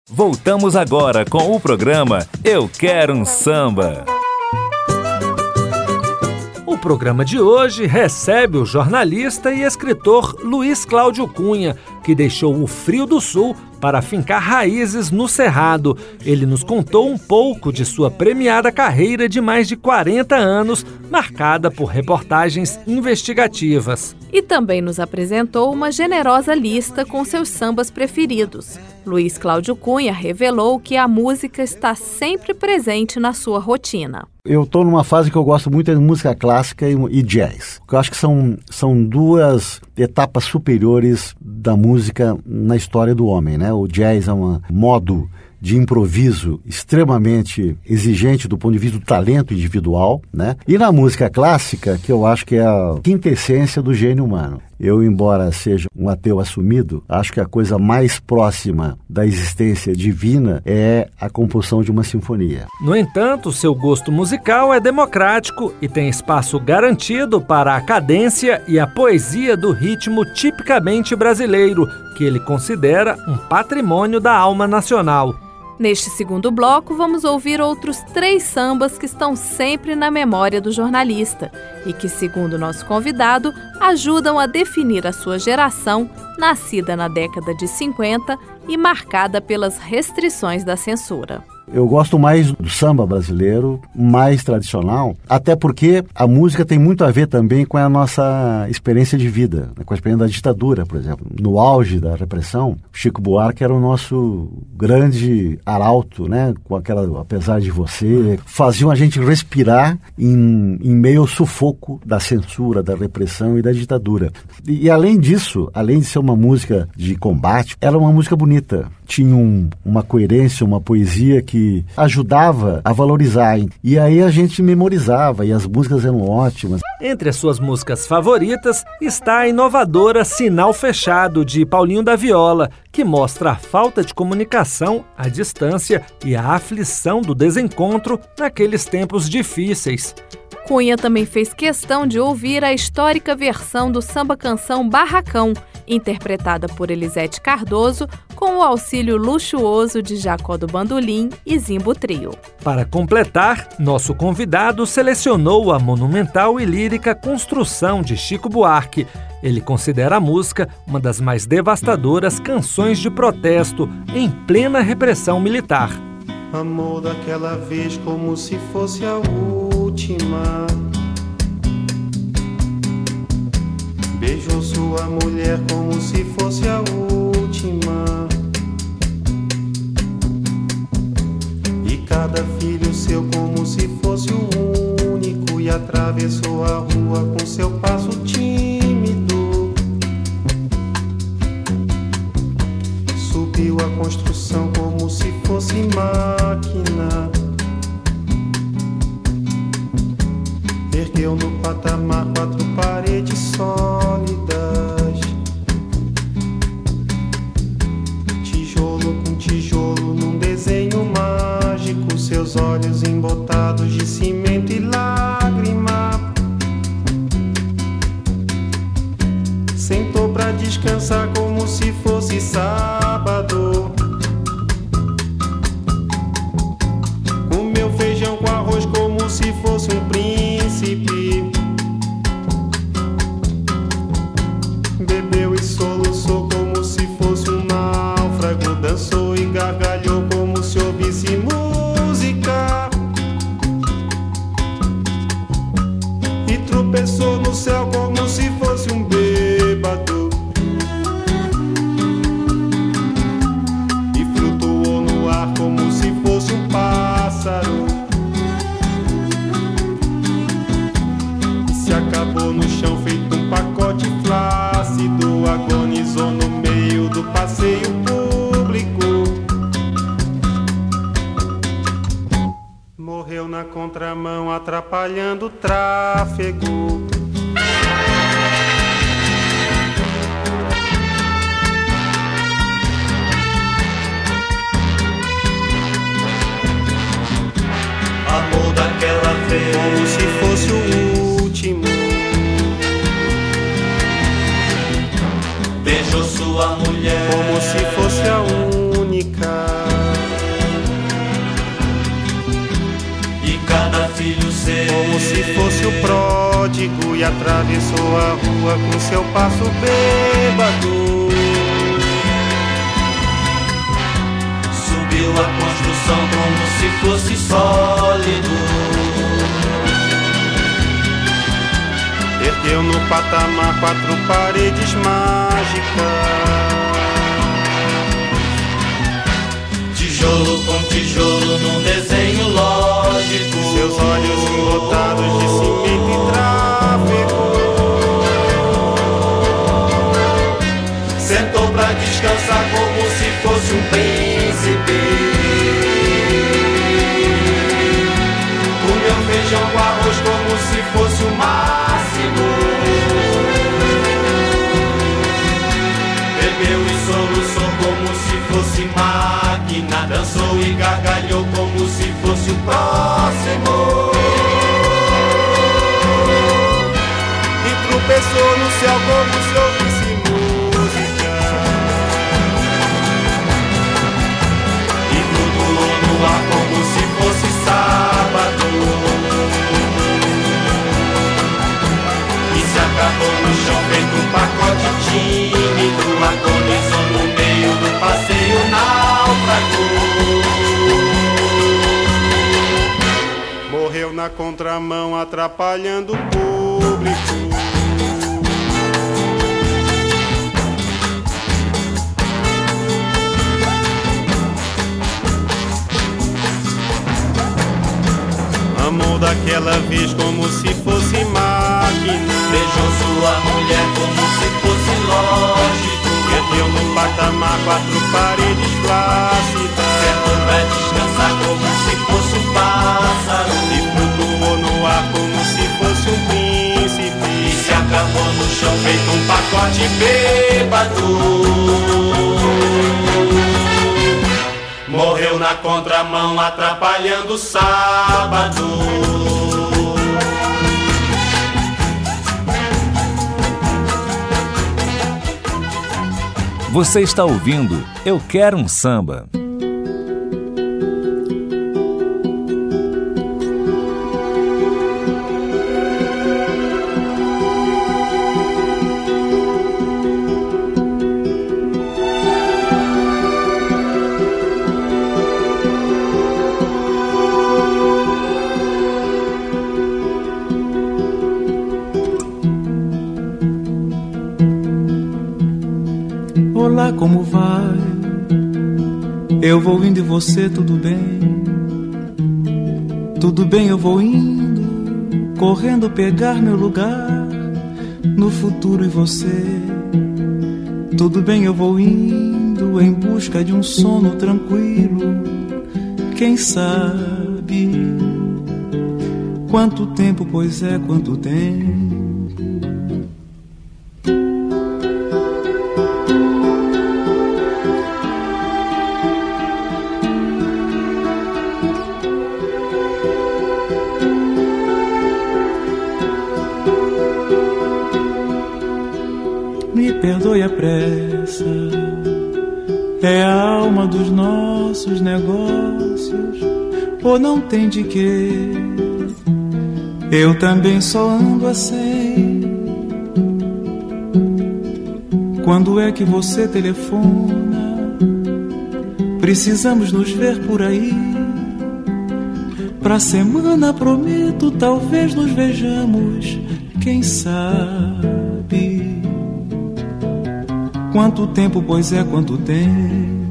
Voltamos agora com o programa Eu Quero um Samba. O programa de hoje recebe o jornalista e escritor Luiz Cláudio Cunha, que deixou o frio do sul para fincar raízes no Cerrado. Ele nos contou um pouco de sua premiada carreira de mais de 40 anos, marcada por reportagens investigativas. E também nos apresentou uma generosa lista com seus sambas preferidos. Luiz Cláudio Cunha revelou que a música está sempre presente na sua rotina. Eu estou numa fase que eu gosto muito de música clássica e jazz. Eu acho que são duas etapas superiores da música na história do homem, né? O jazz é um modo de improviso extremamente exigente do ponto de vista do talento individual, né? E na música clássica, que eu acho que é a quintessência do gênio humano. Eu, embora seja um ateu assumido, acho que a coisa mais próxima da existência divina é a composição de uma sinfonia. No entanto, seu gosto musical é democrático e tem espaço garantido para a cadência e a poesia do ritmo tipicamente brasileiro, que ele considera um patrimônio da alma nacional. Neste segundo bloco, vamos ouvir outros 3 sambas que estão sempre na memória do jornalista e que, segundo nosso convidado, ajudam a definir a sua geração, nascida na década de 50 e marcada pelas restrições da censura. Eu gosto mais do samba brasileiro, mais tradicional, até porque a música tem muito a ver também com a nossa experiência de vida, com a experiência da ditadura, por exemplo. No auge da repressão, Chico Buarque era o nosso grande arauto, né? Com aquela Apesar de Você, faziam a gente respirar em meio ao sufoco da censura, da repressão e da ditadura. E além disso, além de ser uma música de combate, era uma música bonita. Tinha uma coerência, uma poesia que ajudava a valorizar. E aí a gente memorizava e as músicas eram ótimas. Entre as suas músicas favoritas está a inovadora Sinal Fechado, de Paulinho da Viola, que mostra a falta de comunicação, a distância e a aflição do desencontro naqueles tempos difíceis. Cunha também fez questão de ouvir a histórica versão do samba-canção Barracão, interpretada por Elisete Cardoso, com o auxílio luxuoso de Jacó do Bandolim e Zimbo Trio. Para completar, nosso convidado selecionou a monumental e lírica Construção, de Chico Buarque. Ele considera a música uma das mais devastadoras canções de protesto em plena repressão militar. Amor daquela vez como se fosse a última. Beijou sua mulher como se fosse a última. E cada filho seu como se fosse o único. E atravessou a rua com seu passo tímido. Subiu a construção como se fosse máquina. Ergueu no patamar 4 paredes sólidas. Tijolo com tijolo num desenho mágico. Seus olhos embotados de cimento e lágrima. Sentou pra descansar como se fosse sábado. Comeu feijão com arroz como se fosse um príncipe. Bebeu e soluçou como se fosse um náufrago. Dançou e gargalhou como se ouvisse música. E tropeçou no céu como se fosse um bêbado. E flutuou no ar como se fosse um pássaro. E se acabou no chão feito um pacote flácido. Agonizou no meio do passeio público. Morreu na contramão atrapalhando o tráfego. Amor daquela vez Como se fosse o último. beijou sua mulher Como se fosse a única. como se fosse o pródigo, e atravessou a rua com seu passo bêbado. Subiu a construção como se fosse sólido. Ergueu no patamar 4 paredes mágicas. Tijolo com tijolo num desenho lógico. Seus olhos embotados de cimento e tráfego. Sentou pra descansar como se fosse um príncipe. Comeu feijão com arroz como se fosse o máximo. Bebeu e soluçou como se fosse máquina. Dançou e gargalhou como se fosse o próximo. E tropeçou no céu como se ouvisse música. E flutuou no ar como se fosse sábado. E se acabou no chão feito um pacote tímido. Agonizou no meio do passeio náufrago. Morreu na contramão atrapalhando o público. Amou daquela vez como se fosse máquina. Beijou sua mulher como se fosse lógico. Ergueu no patamar 4 paredes plácidas. Sentou pra descansar como se fosse um pássaro. E flutuou no ar como se fosse um príncipe. E se acabou no chão feito um pacote bêbado. Morreu na contramão atrapalhando o sábado. Você está ouvindo Eu Quero um Samba. Olá, como vai? Eu vou indo e você, tudo bem? Tudo bem, eu vou indo, correndo pegar meu lugar no futuro e você. Tudo bem, eu vou indo em busca de um sono tranquilo. Quem sabe quanto tempo, pois é, quanto tempo. Me perdoe a pressa, é a alma dos nossos negócios, ou não tem de quê? Eu também só ando assim. Quando é que você telefona? Precisamos nos ver por aí. Pra semana prometo, talvez nos vejamos, quem sabe? Quanto tempo, pois é, quanto tempo.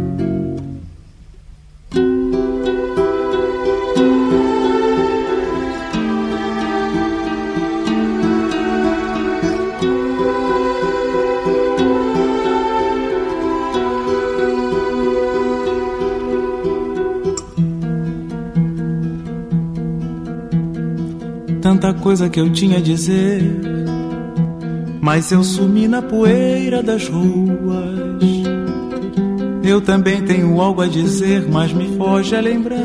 Tanta coisa que eu tinha a dizer, mas eu sumi na poeira das ruas. Eu também tenho algo a dizer, mas me foge a lembrança.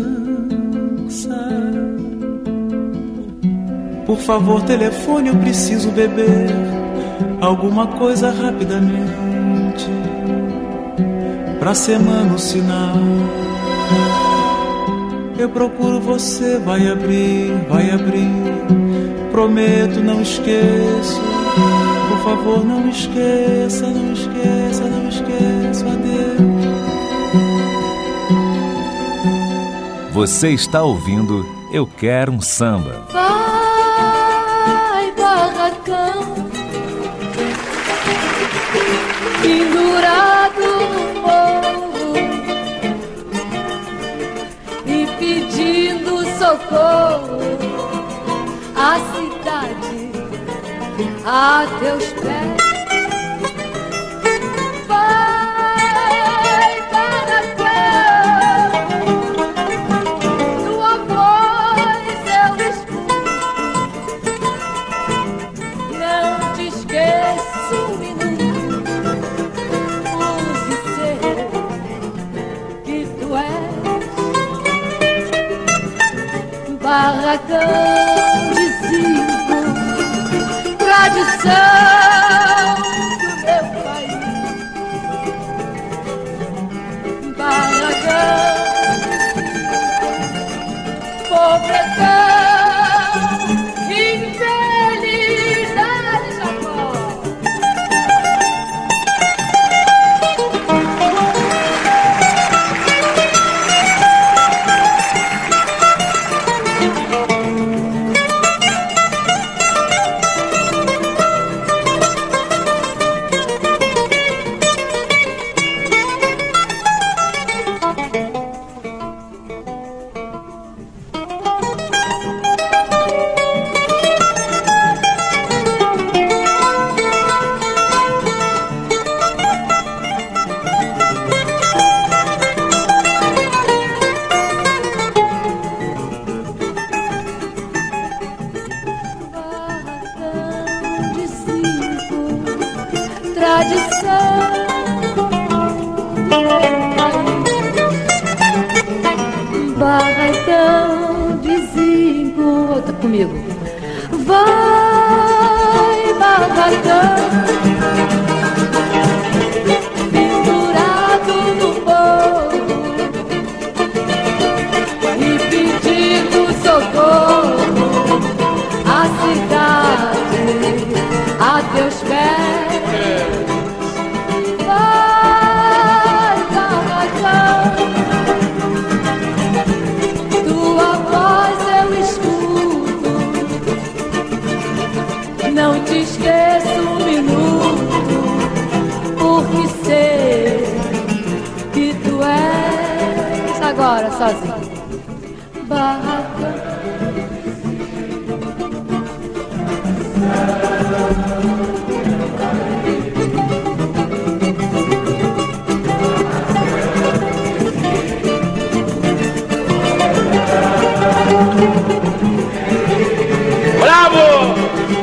Por favor, telefone, eu preciso beber alguma coisa rapidamente. Pra semana o sinal. Eu procuro você, vai abrir, vai abrir. Prometo, não esqueço. Por favor, não esqueça, não esqueça, não esqueça. Adeus. Você está ouvindo Eu Quero um Samba. Vai, barracão, pendurado no morro e pedindo socorro, a cidade a teus pés. Vai, barracão, tua voz eu escuto, não te esqueço um minuto, por ser que tu és. Barracão de zinco, tradição do meu país. Barracão de zinco, pobretão, infelicidade, Jacó. Barracão de zinco, outra comigo. Vai, barracão, pendurado no morro e pedindo socorro, a cidade a teus pés. Não te esqueço um minuto, porque sei que tu és. Agora, sozinho. Barracão. Bravo!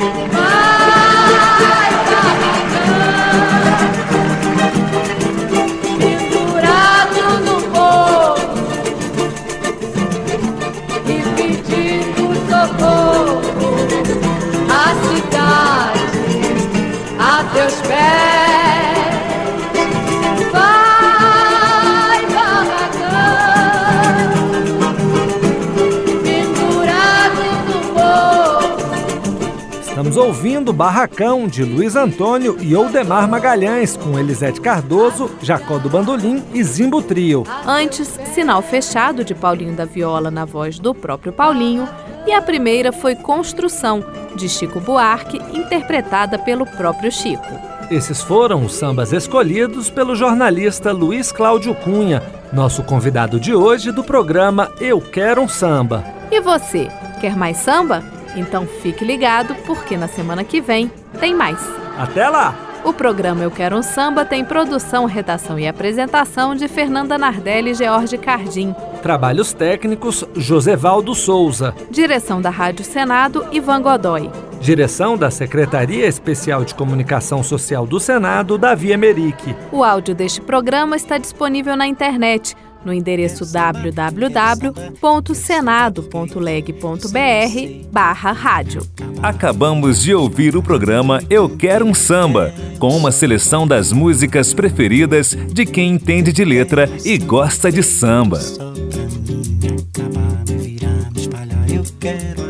Teus pés, vai, barracão, pendurado no morro. Estamos ouvindo Barracão, de Luiz Antônio e Oldemar Magalhães, com Elisete Cardoso, Jacó do Bandolim e Zimbo Trio. Antes, Sinal Fechado, de Paulinho da Viola, na voz do próprio Paulinho. E a primeira foi Construção, de Chico Buarque, interpretada pelo próprio Chico. Esses foram os sambas escolhidos pelo jornalista Luiz Cláudio Cunha, nosso convidado de hoje do programa Eu Quero um Samba. E você, quer mais samba? Então fique ligado, porque na semana que vem tem mais. Até lá! O programa Eu Quero um Samba tem produção, redação e apresentação de Fernanda Nardelli e George Cardim. Trabalhos técnicos, Josevaldo Souza. Direção da Rádio Senado, Ivan Godoy. Direção da Secretaria Especial de Comunicação Social do Senado, Davi Emerick. O áudio deste programa está disponível na internet, no endereço www.senado.leg.br/rádio. Acabamos de ouvir o programa Eu Quero um Samba, com uma seleção das músicas preferidas de quem entende de letra e gosta de samba. quero